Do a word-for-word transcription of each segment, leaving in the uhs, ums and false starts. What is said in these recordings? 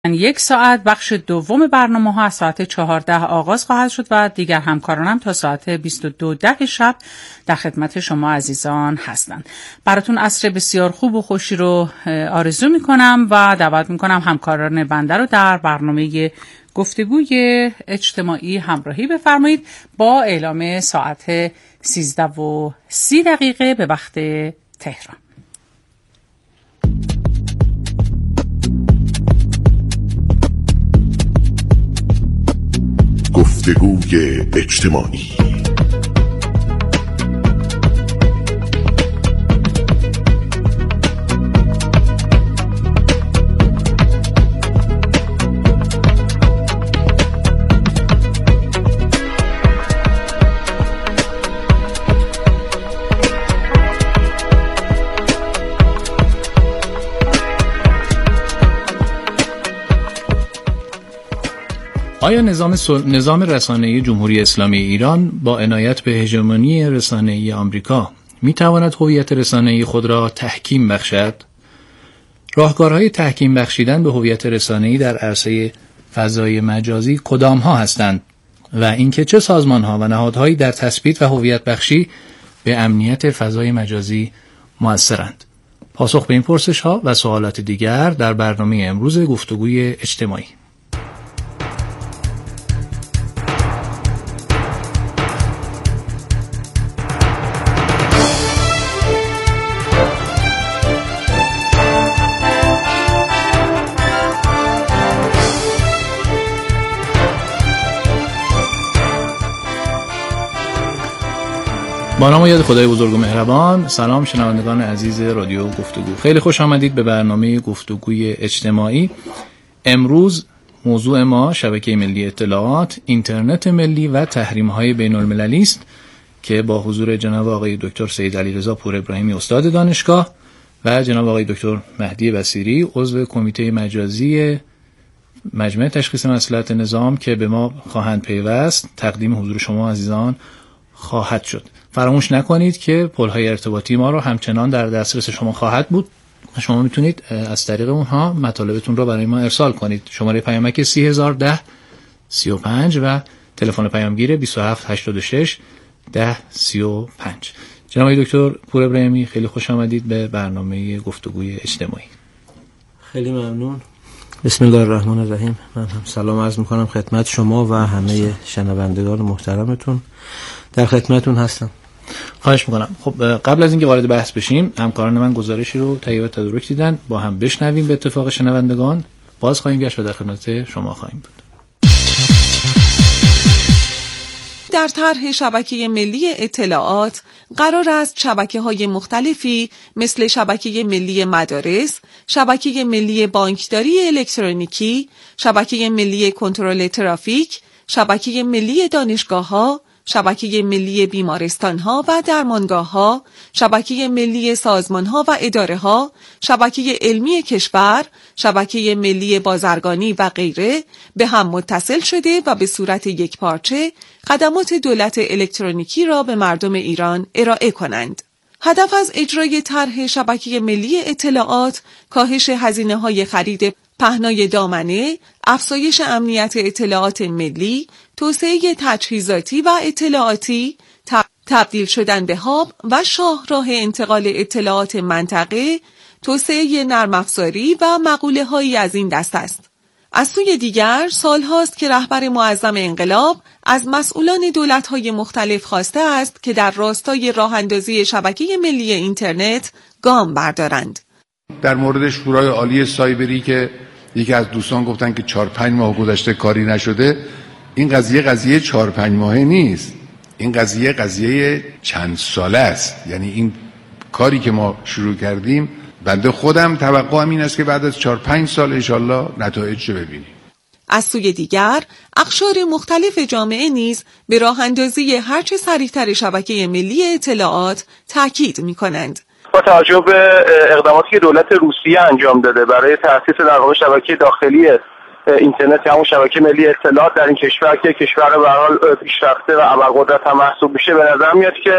یک ساعت بخش دوم برنامه ها از ساعت چهارده آغاز خواهد شد و دیگر همکارانم تا ساعت بیست و دو ده شب در خدمت شما عزیزان هستند. براتون عصر بسیار خوب و خوشی رو آرزو میکنم و دعوت میکنم همکاران بنده رو در برنامه گفتگوی اجتماعی همراهی بفرمایید با اعلام ساعت سیزده و سی دقیقه به وقت تهران. گفتگوی اجتماعی. آیا نظام سل... نظام رسانه‌ای جمهوری اسلامی ایران با عنایت به هژمونی رسانه‌ای آمریکا می‌تواند هویت رسانه‌ای خود را تحکیم بخشد؟ راهکارهای تحکیم بخشیدن به هویت رسانه‌ای در عرصه فضای مجازی کدام‌ها هستند و اینکه چه سازمان‌ها و نهادهایی در تثبیت و هویت بخشی به امنیت فضای مجازی مؤثرند؟ پاسخ به این پرسش‌ها و سوالات دیگر در برنامه امروز گفتگوی اجتماعی. با نام و یاد خدای بزرگ و مهربان. سلام شنوندگان عزیز رادیو گفتگو، خیلی خوش آمدید به برنامه گفتگوی اجتماعی. امروز موضوع ما شبکه ملی اطلاعات، اینترنت ملی و تحریم‌های بین‌المللی است که با حضور جناب آقای دکتر سید علیرضا پور ابراهیمی استاد دانشگاه و جناب آقای دکتر مهدی بصیری عضو کمیته مجازی مجمع تشخیص مصلحت نظام که به ما خواهند پیوست تقدیم حضور شما عزیزان خواهد شد. فراموش نکنید که پل‌های ارتباطی ما رو همچنان در دسترس شما خواهد بود. شما میتونید از طریق اونها مطالبتون رو برای ما ارسال کنید. شماره پیامک سی هزار ده سی و پنج و تلفن پیامگیر بیست و هفت هشتاد و شش ده سی و پنج. جناب دکتر پور ابراهیمی خیلی خوش آمدید به برنامه گفتگوی اجتماعی. خیلی ممنون. بسم الله الرحمن الرحیم. من هم سلام عرض میکنم خدمت شما و همه شنوندگان محترمتون. در خدمتون هستم. خواهش میکنم. خب قبل از اینکه وارد بحث بشیم، همکاران من گزارشی رو تهیه و تدارک دیدن، با هم بشنویم به اتفاق شنوندگان، باز خواهیم گشت و در خدمت شما خواهیم بود. در طرح شبکه ملی اطلاعات قرار است شبکه‌های مختلفی مثل شبکه ملی مدارس، شبکه ملی بانکداری الکترونیکی، شبکه ملی کنترل ترافیک، شبکه ملی دانشگاه‌ها، شبکه ملی بیمارستان‌ها و درمانگاه‌ها، شبکه ملی سازمان‌ها و اداره‌ها، شبکه علمی کشور، شبکه ملی بازرگانی و غیره به هم متصل شده و به صورت یکپارچه خدمات دولت الکترونیکی را به مردم ایران ارائه کنند. هدف از اجرای طرح شبکه ملی اطلاعات کاهش هزینه‌های خرید پهنای دامنه، افزایش امنیت اطلاعات ملی، توسعه تجهیزاتی و اطلاعاتی، تبدیل شدن به هاب و شاهراه انتقال اطلاعات منطقه، توسعه نرم افزاری و مقوله هایی از این دست است. از سوی دیگر سال هاست که رهبر معظم انقلاب از مسئولان دولت‌های مختلف خواسته است که در راستای راه اندازی شبکه ملی اینترنت گام بردارند. در مورد شورای عالی سایبری که یکی از دوستان گفتن که چهار پنج ماه گذشته کاری نشده، این قضیه قضیه چهار پنج ماهه نیست، این قضیه قضیه چند ساله است. یعنی این کاری که ما شروع کردیم، بنده خودم توقعم این است که بعد از چهار پنج سال انشالله نتایج رو ببینیم. از سوی دیگر اقشار مختلف جامعه نیز به راه اندازی هرچه سریعتر شبکه ملی اطلاعات تاکید می کنند. با توجه به اقداماتی که دولت روسیه انجام داده برای تأسیس در واقع شبکه داخلی اینترنت، همون شبکه ملی اطلاعات در این کشور که کشور به هر حال پیشرفته و ابرقدرت هم محسوب میشه، به نظر میاد که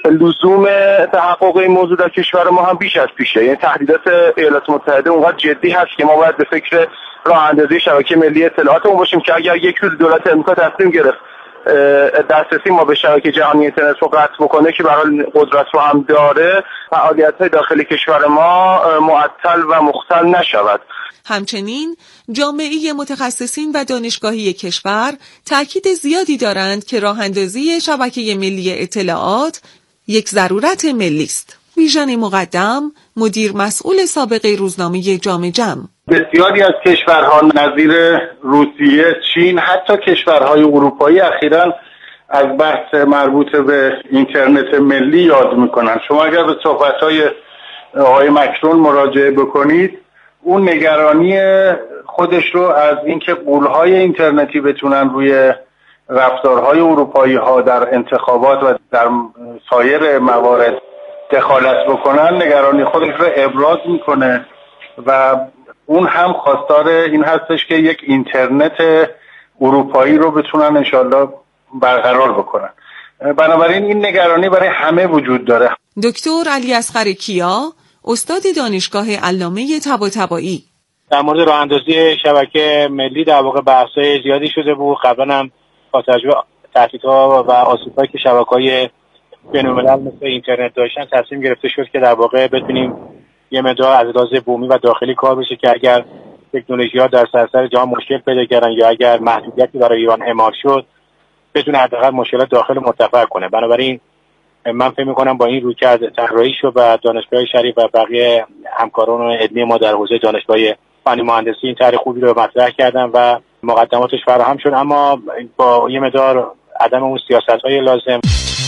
لزوم تحقق این موضوع در کشور ما هم بیش از پیشه. یعنی تهدیدات ایالات متحده اونقدر جدی هست که ما باید به فکر راه اندازی شبکه ملی اطلاعاتمون باشیم که اگر یک روز دولت امریکا تصمیم گرفت دسترسی ما به شبکه جهانی اینترنت رو قطع بکنه که به هر حال قدرت رو هم داره، فعالیت‌های داخل کشور ما معطل و مختل نشود. همچنین جامعه متخصصین و دانشگاهی کشور تاکید زیادی دارند که راه اندازی شبکه ملی اطلاعات یک ضرورت ملی است. ویژن مقدم، مدیر مسئول سابق روزنامه جام جم: بسیاری از کشورها نظیر روسیه، چین، حتی کشورهای اروپایی اخیراً از بحث مربوط به اینترنت ملی یاد میکنن. شما اگر به صحبت‌های آقای مکرون مراجعه بکنید، اون نگرانی خودش رو از اینکه غول‌های اینترنتی بتونن روی رفتارهای اروپایی ها در انتخابات و در سایر موارد دخالت بکنن، نگرانی خودش رو ابراز میکنه و اون هم خواستار این هستش که یک اینترنت اروپایی رو بتونن انشالله برقرار بکنن. بنابراین این نگرانی برای همه وجود داره. دکتر علی اصغر کیا، استاد دانشگاه علامه طباطبایی: در مورد راه اندازی شبکه ملی در واقع بحث‌های زیادی شده بود. قبلا هم با توجه به تهدیدها و آسیب‌هایی که شبکه‌های بین‌الملل مثل اینترنت داشتن تصمیم گرفته شد که در واقع بتونیم یه مقدار از لحاظ بومی و داخلی کار بشه که اگر تکنولوژی‌ها در سراسر جهان مشکل پیدا کردن یا اگر محدودیتی برای ایران اعمال شد، بتونه حداقل مشکلات داخل مرتفع کنه. بنابراین من فکر می‌کنم با این رویکرد طراحی شد و دانشگاه شریف و بقیه همکاران علمی ما در حوزه دانشگاه فنی مهندسی این طرح خوبی رو مطرح کردن و مقدماتش فراهم شد، اما با یه مقدار عدم اون سیاست‌های لازم.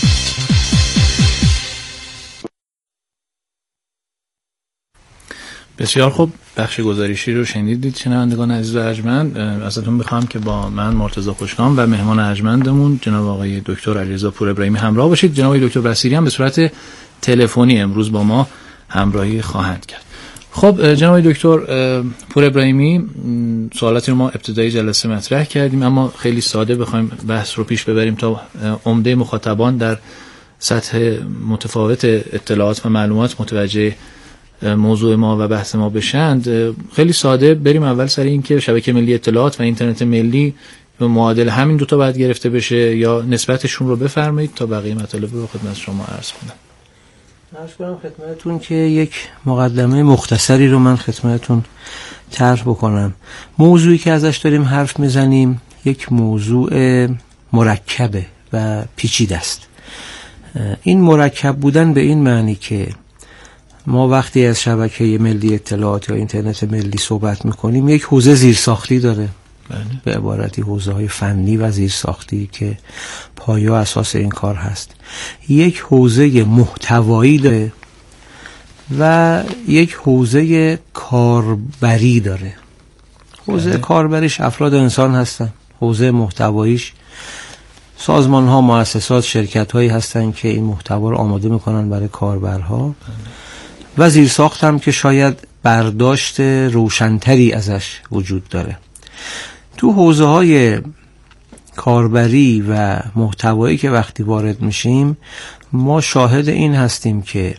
بسیار خوب، بخش گزارشی رو شنیدید شنوندگان عزیز و ارجمند. ازتون میخوام که با من مرتضی خوشگام و مهمان ارجمندمون جناب آقای دکتر علیرضا پور ابراهیمی همراه باشید. جناب آقای دکتر بصیری هم به صورت تلفنی امروز با ما همراهی خواهند کرد. خب جناب آقای دکتر پور ابراهیمی، سوالاتی رو ما ابتدای جلسه مطرح کردیم، اما خیلی ساده بخوایم بحث رو پیش ببریم تا عمده مخاطبان در سطح متفاوت اطلاعات و معلومات متوجه موضوع ما و بحث ما بشند. خیلی ساده بریم اول سر این که شبکه ملی اطلاعات و اینترنت ملی معادل همین دوتا باید گرفته بشه یا نسبتشون رو بفرمایید تا بقیه مطالب رو خدمت شما عرض کنم. عرض کنم خدمتتون که یک مقدمه مختصری رو من خدمتتون طرح بکنم. موضوعی که ازش داریم حرف میزنیم یک موضوع مرکبه و پیچیده است. این مرکب بودن به این معنی که ما وقتی از شبکه ملی اطلاعات یا اینترنت ملی صحبت میکنیم یک حوزه زیرساختی داره، بله. به عبارتی حوزه های فنی و زیرساختی که پایه اساس این کار هست. یک حوزه محتوایی داره و یک حوزه کاربری داره. حوزه بله. کاربریش افراد انسان هستن، حوزه محتواییش سازمان ها، مؤسسات، شرکت هایی هستن که این محتوا رو آماده میکنن برای کاربرها، بله. و زیرساخت هم که شاید برداشت روشنتری ازش وجود داره. تو حوزه های کاربری و محتوایی که وقتی وارد میشیم ما شاهد این هستیم که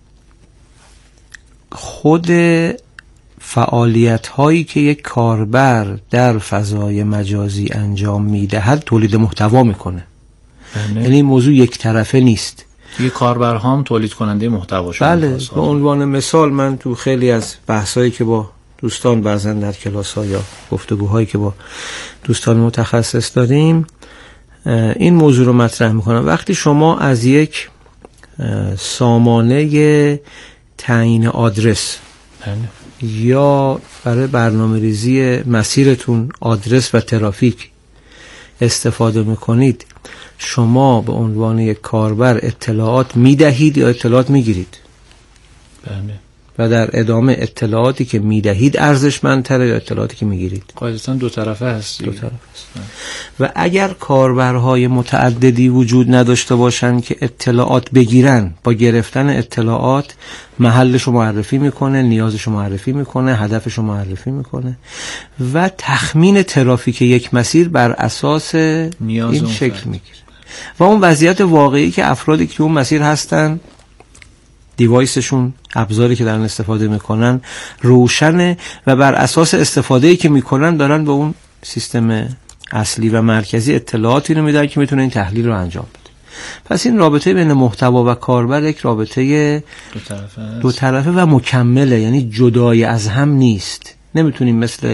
خود فعالیت هایی که یک کاربر در فضای مجازی انجام میدهد تولید محتوا میکنه. یعنی این موضوع یک طرفه نیست. یه کاربرها هم تولید کننده محتوا شدن. بله، به عنوان مثال من تو خیلی از بحثایی که با دوستان بعضن در کلاس‌ها یا گفتگوهایی که با دوستان متخصص داریم این موضوع رو مطرح میکنم. وقتی شما از یک سامانه تعیین آدرس بله. یا برای برنامه‌ریزی مسیرتون آدرس و ترافیک استفاده میکنید، شما به عنوان یک کاربر اطلاعات میدهید یا اطلاعات میگیرید؟ بله. و در ادامه اطلاعاتی که میدهید ارزشمندتره یا اطلاعاتی که میگیرید؟ قاعدتاً دو طرفه هست. دو طرفه است. و اگر کاربرهای متعددی وجود نداشته باشن که اطلاعات بگیرن، با گرفتن اطلاعات محلش رو معرفی میکنه، نیازش رو معرفی میکنه، هدفش رو معرفی میکنه و تخمین ترافیک یک مسیر بر اساس این شکل میگیره. و اون وضعیت واقعی که افرادی که اون مسیر هستن، دیوایسشون، ابزاری که دارن استفاده میکنن روشنه و بر اساس استفاده‌ای که میکنن دارن به اون سیستم اصلی و مرکزی اطلاعاتی رو میدن که میتونه این تحلیل رو انجام بده. پس این رابطه بین محتوا و کاربر یک رابطه دو طرفه دو طرفه و مکمله، یعنی جدای از هم نیست. نمیتونیم مثل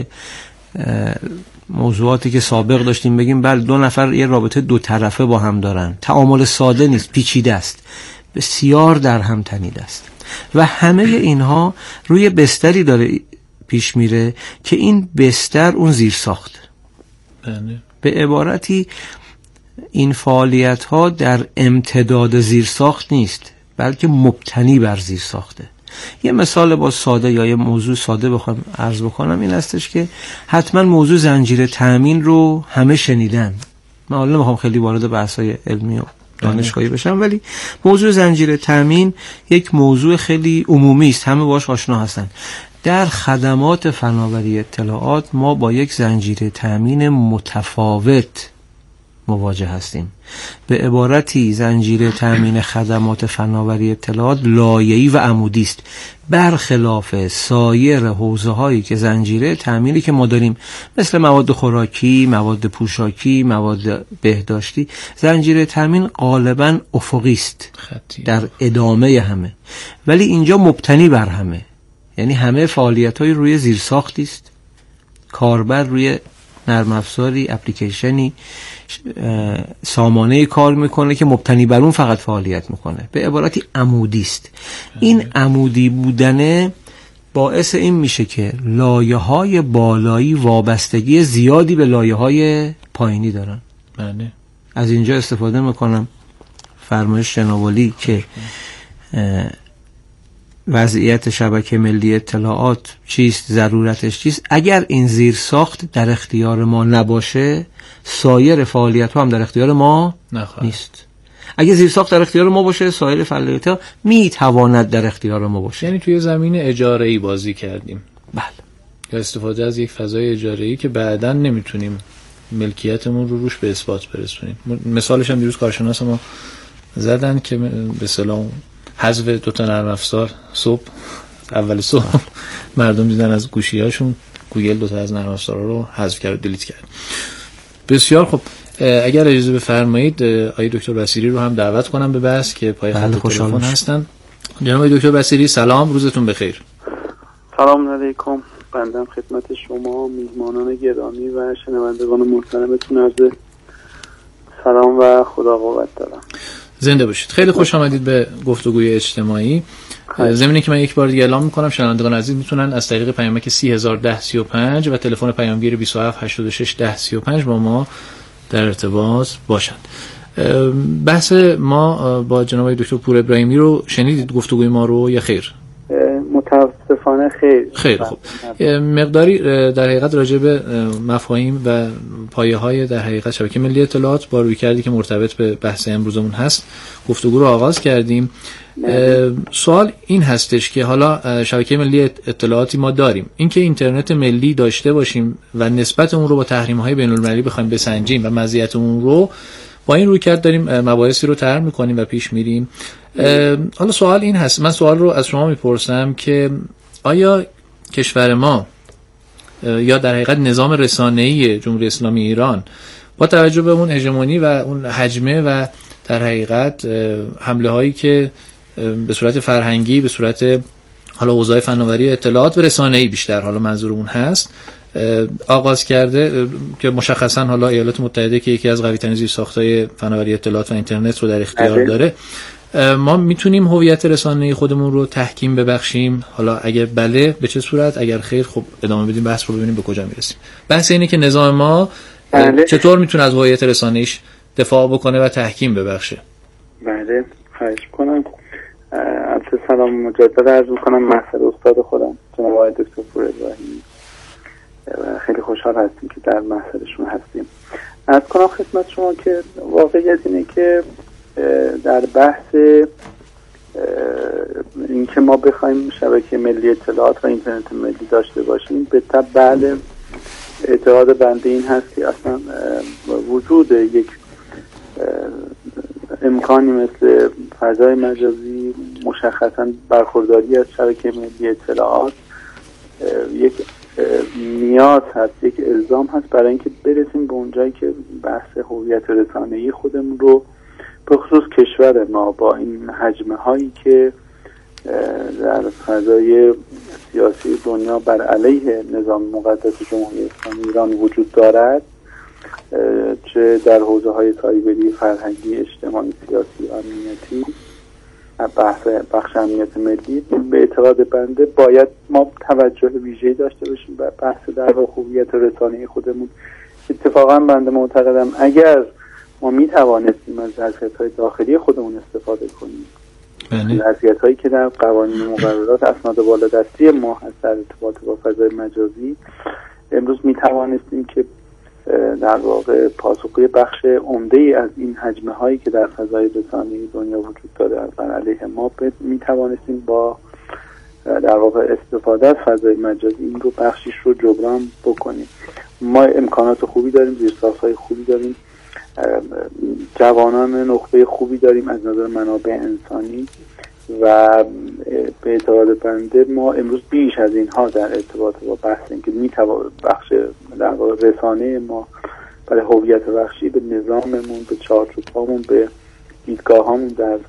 موضوعاتی که سابق داشتیم بگیم بله دو نفر یه رابطه دو طرفه با هم دارن. تعامل ساده نیست، پیچیده است، بسیار در هم تنیده است و همه اینها روی بستری داره پیش میره که این بستر اون زیر ساخت. بله. به عبارتی این فعالیت ها در امتداد زیر ساخت نیست، بلکه مبتنی بر زیر ساخته. یه مثال با ساده یا یه موضوع ساده بخوام عرض بکنم این هستش که حتما موضوع زنجیره تامین رو همه شنیدن. من حالا نمیخوام خیلی وارد بحث‌های علمی و دانشگاهی بشم، ولی موضوع زنجیره تامین یک موضوع خیلی عمومی است، همه باهاش آشنا هستن. در خدمات فناوری اطلاعات ما با یک زنجیره تامین متفاوت مواجه هستیم. به عبارتی زنجیره تامین خدمات فناوری اطلاعات لایه‌ای و عمودی است، برخلاف سایر حوزه‌هایی که زنجیره تامینی که ما داریم مثل مواد خوراکی، مواد پوشاکی، مواد بهداشتی، زنجیره تامین غالباً افقی است، در ادامه همه، ولی اینجا مبتنی بر همه، یعنی همه فعالیت‌های روی زیرساختی است. کاربر روی نرم افزاری، اپلیکیشنی، سامانه کار میکنه که مبتنی بر اون فقط فعالیت میکنه. به عبارتی عمودی است. این عمودی بودنه باعث این میشه که لایه‌های بالایی وابستگی زیادی به لایه‌های پایینی دارن. بله. از اینجا استفاده میکنم فرمایش جناب که وضعیت شبکه ملی اطلاعات چیست، ضرورتش چیست. اگر این زیر ساخت در اختیار ما نباشه، سایر فعالیت ها هم در اختیار ما نخواهد. نیست. اگر زیر ساخت در اختیار ما باشه، سایر فعالیت ها میتواند در اختیار ما باشه. یعنی توی زمین اجاره‌ای بازی کردیم. بله. یا استفاده از یک فضای اجاره‌ای که بعداً نمیتونیم ملکیتمون رو روش به اثبات برسونیم. مثالش هم دیروز کارشناس ما زدن که به اصطلاح حذف دو تا نرم افزار صبح اول صبح مردم دیدن از گوشی‌هاشون گوگل دو تا از نرم افزارا رو حذف کرد، دیلیت کرد. بسیار خب، اگر اجازه بفرمایید آقای دکتر بصیری رو هم دعوت کنم به بحث که پای خط تلفن هستن. جناب دکتر بصیری سلام، روزتون بخیر. سلام علیکم. بنده خدمت شما میهمانان گرامی و شنوندگان محترمتون عرض سلام و خدا قوت دارم. زنده باشید. خیلی خوش آمدید به گفتگوی اجتماعی. ضمن که من یک بار دیگه اعلام میکنم شنوندگان عزیز میتونن از طریق پیامک سی هزار و ده سی و پنج و تلفن پیامگیر بیست و هفت هشتاد و شش ده سی و پنج با ما در ارتباط باشند. بحث ما با جناب دکتر پور ابراهیمی رو شنیدید گفتگوی ما رو یا خیر؟ متاسفانه خیر. خیر خوب. مقداری در حقیقت راجع به مفاهیم و پایه‌های در حقیقت شبکه ملی اطلاعات با رویکردی که مرتبط به بحث امروزمون هست گفتگو رو آغاز کردیم. سوال این هستش که حالا شبکه ملی اطلاعاتی ما داریم، اینکه اینترنت ملی داشته باشیم و نسبت اون رو با تحریم‌های بین‌المللی بخوایم بسنجیم و مزیت اون رو با این رویکرد داریم مباحثی رو طرح می‌کنیم و پیش میریم. حالا سوال این هست، من سوال رو از شما میپرسم که آیا کشور ما یا در حقیقت نظام رسانه‌ای جمهوری اسلامی ایران با توجه به اون هژمونی و اون حجمه و در حقیقت حمله هایی که به صورت فرهنگی به صورت حالا اوضاع فناوری اطلاعات و رسانه‌ای بیشتر حالا منظور اون هست آغاز کرده که مشخصا حالا ایالات متحده که یکی از قوی ترین زیرساخت‌های فناوری اطلاعات و اینترنت رو در اختیار داره، ما میتونیم هویت رسانه‌ای خودمون رو تحکیم ببخشیم؟ حالا اگر بله به چه صورت، اگر خیر خب ادامه بدیم بحث رو ببینیم به کجا میرسیم. بحث اینه که نظام ما بله. چطور میتونه از هویت رسانه‌ایش دفاع بکنه و تحکیم ببخشه؟ بله خواهش می‌کنم. البته سلام مجدد عرض می‌کنم محضر استاد خودم جناب آقای دکتر پور ابراهیمی و خیلی خوشحال هستیم که در محضرشون هستیم. عرض کنم خدمت شما که واقعیت اینه که در بحث اینکه ما بخوایم شبکه ملی اطلاعات و اینترنت ملی داشته باشیم، به طب بله اعتقاد بنده این هست که اصلا وجود یک امکانی مثل فضای مجازی مشخصا برخورداری از شبکه ملی اطلاعات یک نیاز هست، یک الزام هست برای اینکه برسیم به اونجایی که بحث هویت رسانه‌ای خودمون رو به خصوص کشور ما با این حجمه هایی که در فضای سیاسی دنیا بر علیه نظام مقدس جمهوری اسلامی ایران وجود دارد، چه در حوزه های سایبری، فرهنگی، اجتماعی، سیاسی و امنیتی، بحث بخش امنیت ملی، به اعتقاد بنده باید ما توجه ویژه‌ای داشته باشیم به بحث در واقع هویت رسانه‌ای خودمون. اتفاقا بنده معتقدم اگر ما می توانستیم از ظرفیت‌های داخلی خودمون استفاده کنیم، ظرفیت‌هایی که در قوانین و مقررات اسناد بالادستی ما هست در ارتباط با فضای مجازی، امروز می توانستیم که در واقع پاسخگوی بخش عمده‌ای از این حجمه هایی که در فضای رسانه‌ای دنیا وجود داره از بر علیه ما می توانستیم با در واقع استفاده از فضای مجازی این رو بخشیش رو جبران بکنیم. ما امکانات خوبی داریم، زیرساخت‌های خوبی داریم، جوانان نخبه خوبی داریم از نظر منابع انسانی و به اعتقاد بنده ما امروز بیش از اینها در ارتباط با بحث اینکه میتوان بخش در واقع رسانه ما برای هویت بخشی به نظاممون، به چارچوب‌هامون، به دیدگاه‌هامون در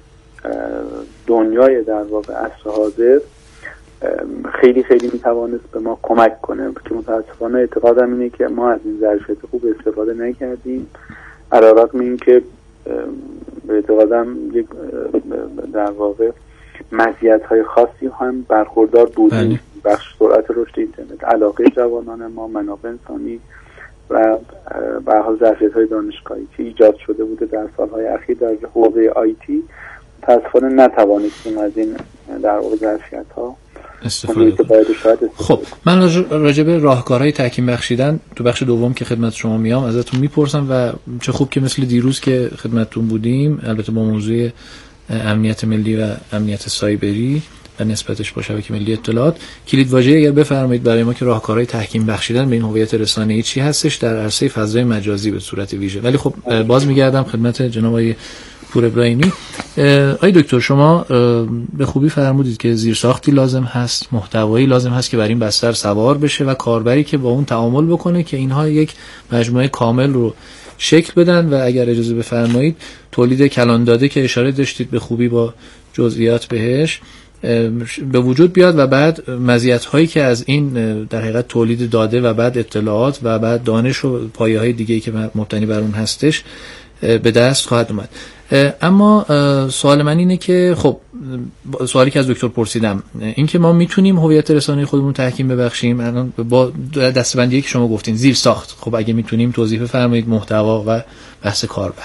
دنیای در واقع عصر حاضر خیلی خیلی میتوانست به ما کمک کنه که متاسفانه اعتقادم اینه که ما از این ظرفیت خوب استفاده نکردیم، علی‌رغم اینکه به اعتقادم یک در واقع مزیت‌های خاصی هم برخوردار بودیم، بخش سرعت رشد اینترنت، علاقه جوانان ما، منابع انسانی و به هر حال ظرفیت‌های دانشگاهی که ایجاد شده بوده در سال‌های اخیر در حوزه آیتی، متأسفانه نتوانستیم از این در واقع ظرفیت‌ها استفاده کنیم. خب من راجع به راهکارهای تحکیم بخشیدن تو بخش دوم که خدمت شما میام ازتون میپرسم و چه خوب که مثل دیروز که خدمتتون بودیم، البته با موضوع امنیت ملی و امنیت سایبری و نسبتش با شبکه ملی اطلاعات، کلید واژه اگر بفرمایید برای ما که راهکارهای تحکیم بخشیدن به این هویت رسانه‌ای چی هستش در عرصه فضای مجازی به صورت ویژه. ولی خب باز میگردم خدمت جناب آقای پور ابراهیمی. آقای دکتر شما به خوبی فرمودید که زیرساختی لازم هست، محتوایی لازم هست که بر این بستر سوار بشه و کاربری که با اون تعامل بکنه که اینها یک مجموعه کامل رو شکل بدن و اگر اجازه بفرمایید تولید کلان داده که اشاره داشتید به خوبی با جزئیات بهش به وجود بیاد و بعد مزیت‌هایی که از این در حقیقت تولید داده و بعد اطلاعات و بعد دانش و پایه‌های دیگه‌ای که مبتنی بر اون هستش به دست خواهد اومد. اما سوال من اینه که خب سوالی که از دکتر پرسیدم این که ما میتونیم هویت رسانه‌ای خودمون تحکیم ببخشیم الان با دسته‌بندی که شما گفتین زیر ساخت، خب اگه میتونیم توضیح بفرمایید محتوا و بحث کاربر.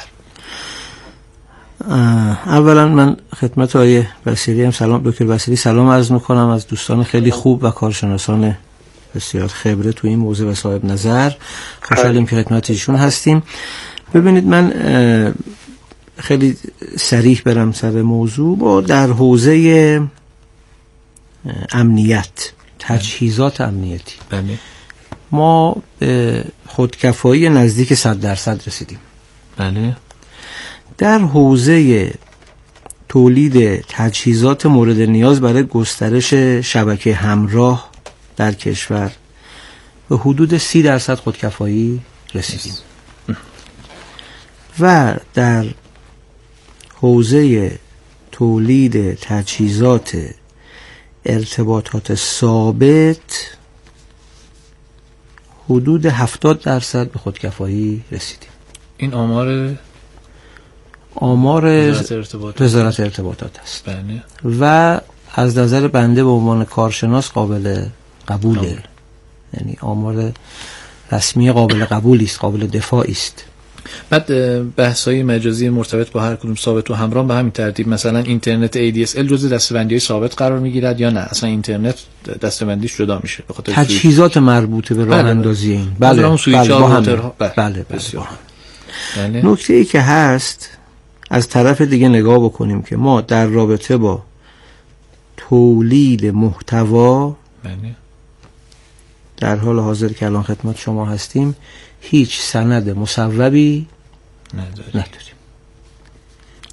اولا من خدمت آقای بصیری هم سلام، دکتر بصیری سلام عرض میکنم، از دوستان خیلی خوب و کارشناسان بسیار خبره تو این موضوع و صاحب نظر، خوشحالیم که خدمت ایشون هستیم. ببینید من خیلی صریح برم سر موضوع. با در حوزه امنیت، تجهیزات امنیتی بله. ما به خودکفایی نزدیک صد درصد رسیدیم. بله. در حوزه تولید تجهیزات مورد نیاز برای گسترش شبکه همراه در کشور به حدود سی درصد خودکفایی رسیدیم و در حوزه تولید تجهیزات ارتباطات ثابت حدود هفتاد درصد به خودکفایی رسیدیم. این آمار آمار وزارت ارتباطات, وزارت ارتباطات است. بله. و از نظر بنده به عنوان کارشناس قابل قبوله قبول. یعنی آمار رسمی قابل قبولی است، قابل دفاعی است. بعد بحث‌های مجازی مرتبط با هر کدوم ثابت و همراه به همین ترتیب، مثلا اینترنت ای دی اس ال جزء دسته‌بندی‌های ثابت قرار می‌گیرد یا نه اصلا اینترنت دسته‌بندیش جدا میشه به خاطر تجهیزات مربوطه به راه اندازی این. بله بله بله بله بسیار. بله. نکته‌ای که هست از طرف دیگه نگاه بکنیم که ما در رابطه با تولید محتوا بله. در حال حاضر که الان خدمت شما هستیم هیچ سند مصوبی نداریم.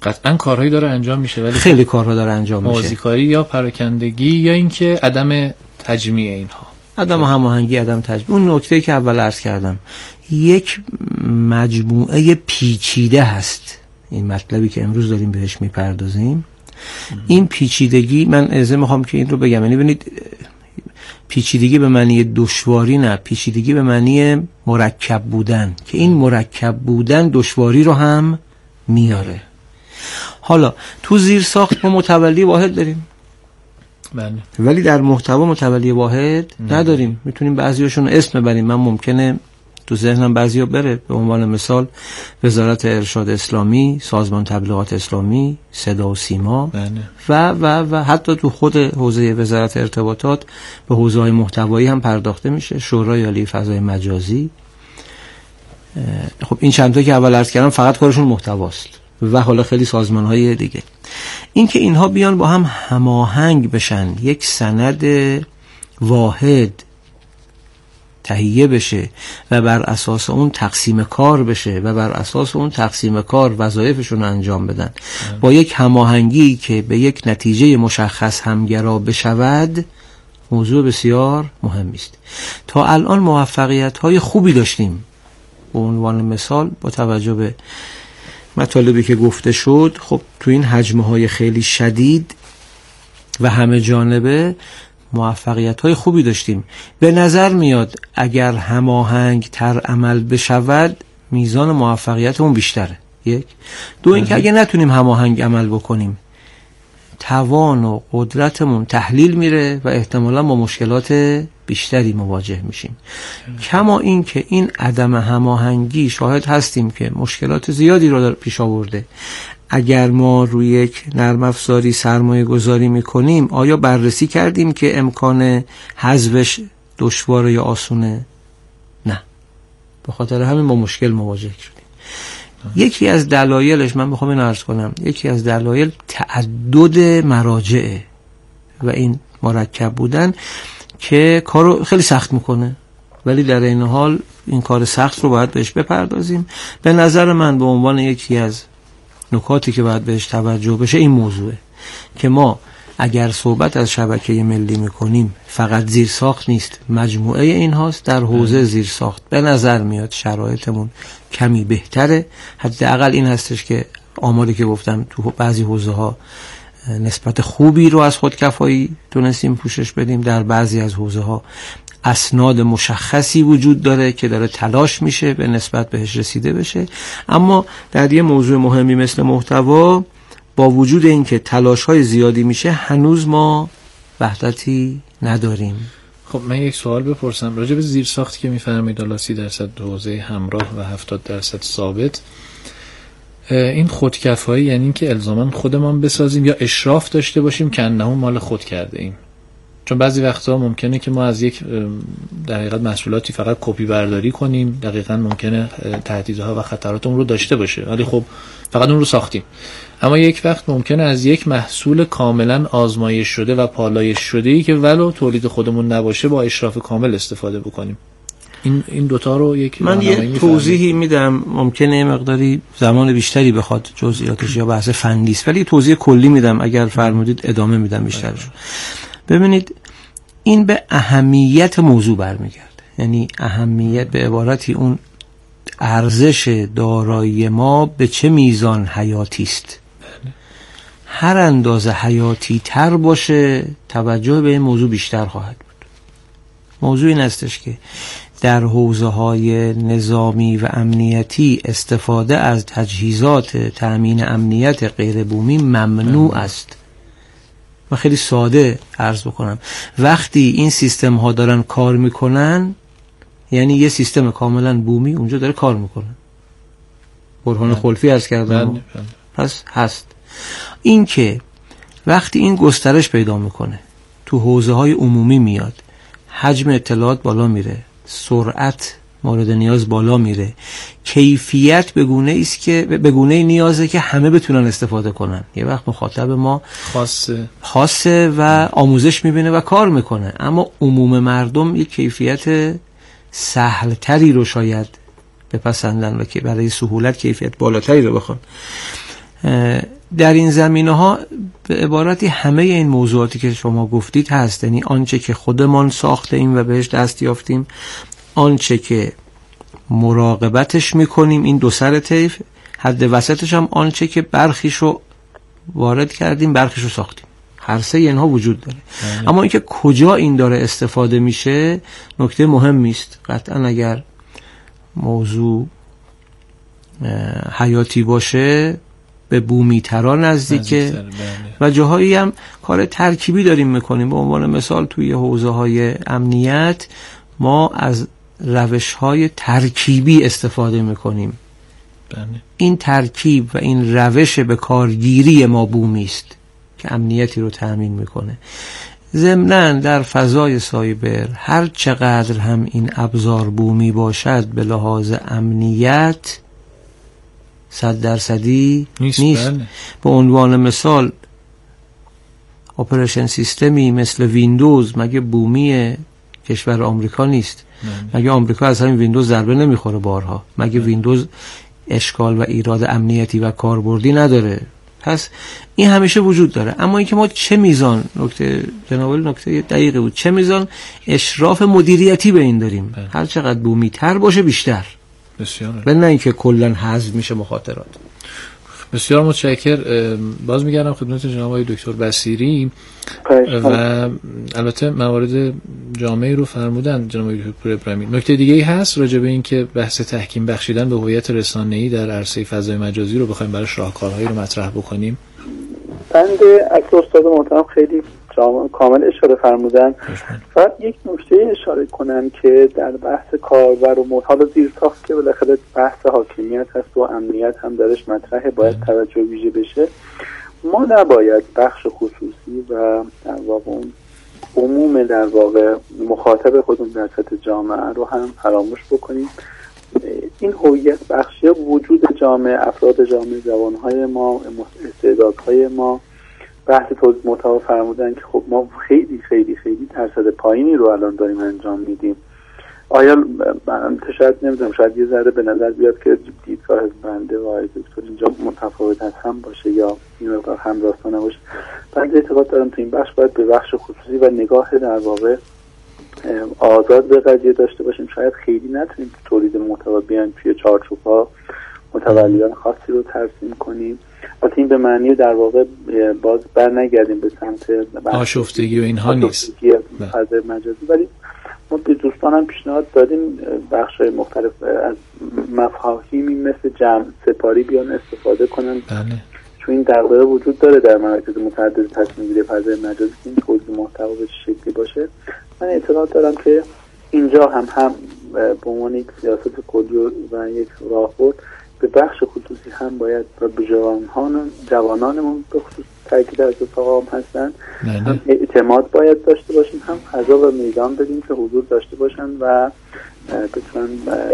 قطعا کارهایی داره انجام میشه ولی خیلی کارها داره انجام میشه، بازیکاری یا پراکندگی یا اینکه عدم تجمیع اینها، عدم هماهنگی، عدم تجمیع. اون نکته که اول عرض کردم یک مجموعه پیچیده هست این مطلبی که امروز داریم بهش میپردازیم. این پیچیدگی، من اجازه میخوام که این رو بگم، یعنی ببینید پیچیدگی به معنی دشواری نه، پیچیدگی به معنی مرکب بودن، که این مرکب بودن دشواری رو هم میاره. حالا تو زیر ساخت ما متولی واحد داریم بله، ولی در محتوا متولی واحد نداریم. میتونیم بعضیاشون اسم ببریم، من ممکنه تو ذهنم بعضیا بره، به عنوان مثال وزارت ارشاد اسلامی، سازمان تبلیغات اسلامی، صدا و سیما بله. و و و حتی تو خود حوزه وزارت ارتباطات به حوزه‌های محتوایی هم پرداخته میشه، شورای عالی فضای مجازی. خب این چند تا که اول عرض کردم فقط کارشون محتواست و حالا خیلی سازمان‌های دیگه. این که اینها بیان با هم هماهنگ بشن، یک سند واحد تهیه بشه و بر اساس اون تقسیم کار بشه و بر اساس اون تقسیم کار وظایفشون انجام بدن ام. با یک هماهنگی که به یک نتیجه مشخص همگرا بشود، موضوع بسیار مهمی است. تا الان موفقیت‌های خوبی داشتیم. به عنوان مثال با توجه به مطالبی که گفته شد، خب تو این حجم‌های خیلی شدید و همه جانبه موفقیت‌های خوبی داشتیم. به نظر میاد اگر هماهنگ تر عمل بشود میزان موفقیتمون بیشتره. یک دو اینکه اگه نتونیم هماهنگ عمل بکنیم توان و قدرتمون تحلیل میره و احتمالاً با مشکلات بیشتری مواجه میشیم. کما این که این عدم هماهنگی شاهد هستیم که مشکلات زیادی رو پیش آورده. اگر ما روی یک نرم افزاری سرمایه گذاری میکنیم، آیا بررسی کردیم که امکان حذفش دشواره یا آسونه؟ نه. به خاطر همین ما مشکل مواجه شدیم. یکی از دلایلش، من میخوام اینو عرض کنم، یکی از دلایل تعدد مراجعه و این مرکب بودن که کارو خیلی سخت میکنه، ولی در این حال این کار سخت رو باید بهش بپردازیم. به نظر من به عنوان یکی از نکاتی که باید بهش توجه بشه این موضوعه که ما اگر صحبت از شبکه ملی میکنیم فقط زیر ساخت نیست، مجموعه این هاست. در حوزه زیر ساخت به نظر میاد شرایطمون کمی بهتره، حداقل این هستش که آماری که گفتم تو بعضی حوزه ها نسبت خوبی رو از خودکفایی تونستیم پوشش بدیم، در بعضی از حوزه ها اسناد مشخصی وجود داره که داره تلاش میشه به نسبت بهش رسیده بشه. اما در یه موضوع مهمی مثل محتوا، با وجود اینکه تلاش‌های زیادی میشه، هنوز ما وحدتی نداریم. خب من یک سوال بپرسم راجع به زیرساختی که میفرمایید حالا سی درصد حوزه همراه و هفتاد درصد ثابت، این خودکفایی یعنی این که الزاما خودمان بسازیم یا اشراف داشته باشیم که انه مال خود کرده ایم؟ چون بعضی وقتا ممکنه که ما از یک در حقیقت محصولاتی فقط کپی برداری کنیم، دقیقاً ممکنه تهدیدها و خطرات اون رو داشته باشه ولی خب فقط اون رو ساختیم. اما یک وقت ممکنه از یک محصول کاملا آزمایش شده و پالایش شده‌ای که ولو تولید خودمون نباشه با اشراف کامل استفاده بکنیم. این این دوتا رو یک من یه توضیحی میدم، ممکنه مقداری زمان بیشتری بخواد جزئیاتش یا بحث فنی است، ولی توضیح کلی میدم، اگر فرمودید ادامه میدم بیشترش. ببینید این به اهمیت موضوع برمیگرده، یعنی اهمیت به عبارتی اون ارزش دارایی ما به چه میزان حیاتی است. هر اندازه حیاتی تر باشه توجه به این موضوع بیشتر خواهد بود. موضوع این استش که در حوزه های نظامی و امنیتی استفاده از تجهیزات تأمین امنیت غیر بومی ممنوع است. و خیلی ساده عرض بکنم، وقتی این سیستم ها دارن کار میکنن یعنی یه سیستم کاملا بومی اونجا داره کار میکنه. برهان خلفی عرض کردم، پس هست. این که وقتی این گسترش پیدا میکنه تو حوزه های عمومی میاد، حجم اطلاعات بالا میره، سرعت مورد نیاز بالا میره، کیفیت به گونه است که به گونه نیازه که همه بتونن استفاده کنن. یه وقت مخاطب ما خاصه خاصه و آموزش میبینه و کار میکنه، اما عموم مردم یک کیفیت سهل تری رو شاید بپسندن و که برای سهولت کیفیت بالاتری رو بخوان. در این زمینه ها به عبارتی همه این موضوعاتی که شما گفتید هست، یعنی آنچه که خودمان ساخته ایم و بهش دست یافتیم، آنچه که مراقبتش میکنیم، این دو سر طیف، حد وسطش هم آنچه که برخیشو وارد کردیم برخیشو ساختیم. هر سه اینها وجود داره. اه. اما اینکه کجا این داره استفاده میشه نکته مهمی است. قطعا اگر موضوع حیاتی باشه به بومی‌ترا نزدیکه و جاهایی هم کار ترکیبی داریم میکنیم. به عنوان مثال توی حوزه‌های امنیت ما از روش‌های ترکیبی استفاده میکنیم. بله. این ترکیب و این روش به کارگیری ما بومی است که امنیتی رو تأمین میکنه. ضمناً در فضای سایبر هر چقدر هم این ابزار بومی باشد به لحاظ امنیت صد درصدی نیست, نیست. بله. به عنوان مثال اپریشن سیستمی مثل ویندوز مگه بومی کشور آمریکا نیست؟ بله. مگه آمریکا از همین ویندوز ضربه نمیخوره بارها؟ مگه بله. ویندوز اشکال و ایراد امنیتی و کاربردی نداره؟ پس این همیشه وجود داره. اما اینکه ما چه میزان، نکته جناب نکته دقیقه بود، چه میزان اشراف مدیریتی به این داریم. بله. هر چقدر بومی تر باشه بیشتر. بسیار. ولی نه اینکه کلا حذف میشه مخاطرات. بسیار متشکر. باز میگردم خدمت جناب آقای دکتر بصیری و البته موارد جامعی رو فرمودن جناب آقای دکتر ابراهیمی. نکته دیگه ای هست راجع به این که بحث تحکیم بخشیدن به هویت رسانه‌ای در عرصه فضای مجازی رو بخوایم برای راهکارهایی رو مطرح بکنیم؟ بنده از استاد محترم خیلی کامل اشاره فرمودن. فقط یک نکته اشاره کنم که در بحث کاربر و محتوا زیرساخت که بالاخره بحث حاکمیت هست و امنیت هم درش مطرحه، باید توجه ویژه بشه. ما نباید بخش خصوصی و در واقع عموم در واقع مخاطب خودمون در سطح جامعه رو هم فراموش بکنیم. این هویت بخشی وجود جامعه، افراد جامعه، جوانهای ما، استعدادهای ما، بحث تولید محتوا فرمودن که خب ما خیلی خیلی خیلی درصد پایینی رو الان داریم انجام میدیم. آیا من شاید نمیدونم، شاید یه ذره به نظر بیاد که دیدگاه بنده و آقای دکتر اینجا متفاوت از هم باشه یا این مقدار همراستانه باشه. بنده اعتقاد دارم تو این بخش باید به بخش خصوصی و نگاه در واقع آزاد به قضیه داشته باشیم. شاید خیلی نتونیم تولید محتوا بیان توی چارچوب‌ها متولیان خاصی رو ترسیم کنیم. البته این به معنی در واقع باز بر نگردیم به سمت آشفتگی و اینها نیست فضای مجازی، ولی ما به دوستانم پیشنهاد دادیم بخش‌های مختلف از مفاهیمی مثل جمع سپاری بیان استفاده کنن. بله. چون این در واقع وجود داره در مراکز متعدد تصمیم گیری فضای مجازی که این تولید محتوا به چه شکلی باشه. من اعتقاد دارم که اینجا هم هم به عنوان یک سیاست کلی و یک راهبرد به بخش خصوصی هم باید به جوانان جوانانمون به خصوص تاکید از اتفاق هم هستن هم اعتماد باید داشته باشیم، هم فضا و میدان بدیم که حضور داشته باشن و بتونن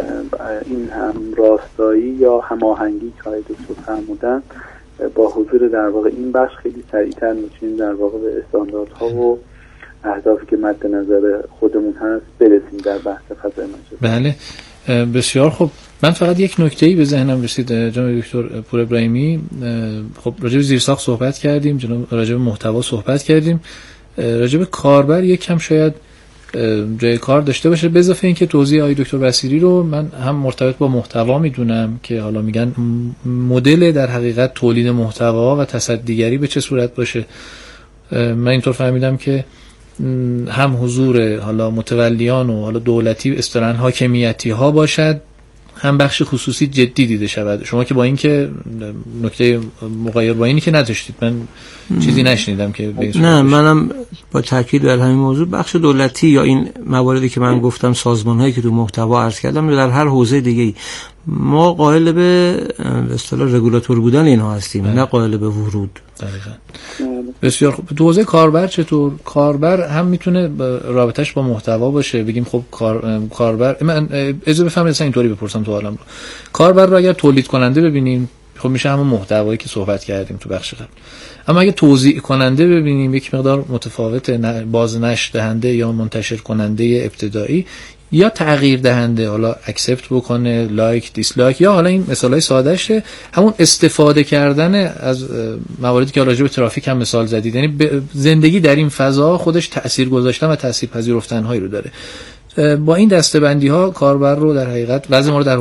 این هم راستایی یا هماهنگی که های دکتر فرمودن با حضور در واقع این بخش خیلی سریعتر میتونیم در واقع به استانداردها و اهدافی که مد نظر خودمون هست برسیم در بحث فضای مجازی. بله بسیار خوب. من فقط یک نکته‌ای به ذهنم رسید جناب دکتر پور ابراهیمی. خب راجع به زیرساخت صحبت کردیم، جناب راجع به محتوا صحبت کردیم، راجع به کاربر یک کم شاید جای کار داشته باشه. به اضافه اینکه توضیح آقای دکتر بصیری رو من هم مرتبط با محتوا میدونم که حالا میگن مدل در حقیقت تولید محتوا و تصدیگری به چه صورت باشه. من اینطور فهمیدم که هم حضور حالا متولیان و حالا دولتی اصطلاحاً حاکمیتی ها باشد، هم بخش خصوصی جدی دیده شود. شما که با این که نکته مغایر با اینی که نداشتید، من چیزی نشنیدم که به این نه، منم با تاکید بر همین موضوع بخش دولتی یا این مواردی که من گفتم سازمان‌هایی که تو محتوا عرض کردم در هر حوزه دیگه‌ای ما قائل به اصطلاح رگولاتور بودن اینها هستیم، نه قائل به ورود. دقیقاً. بسیار خوب. تو حوزه کاربر چطور؟ کاربر هم میتونه رابطش با محتوا باشه. بگیم خب کار... کاربر من اجازه بفهمید اصلا اینطوری بپرسم تو حالم رو. کاربر رو اگر تولید کننده ببینیم خب میشه همون محتوایی که صحبت کردیم تو بخش قبل. اما اگه توزیع کننده ببینیم یک مقدار متفاوت، باز نشر دهنده یا منتشر کننده ابتدایی، یا تغییر دهنده، حالا اکسپت بکنه، لایک، دیسلایک، یا حالا این مثالای سادهشه همون استفاده کردن از مواردی که راجع به ترافیک هم مثال زدید. یعنی زندگی در این فضا خودش تأثیر گذاشتن و تأثیر پذیرفتن هایی رو داره. با این دسته‌بندی ها کاربر رو در حقیقت لازم رو در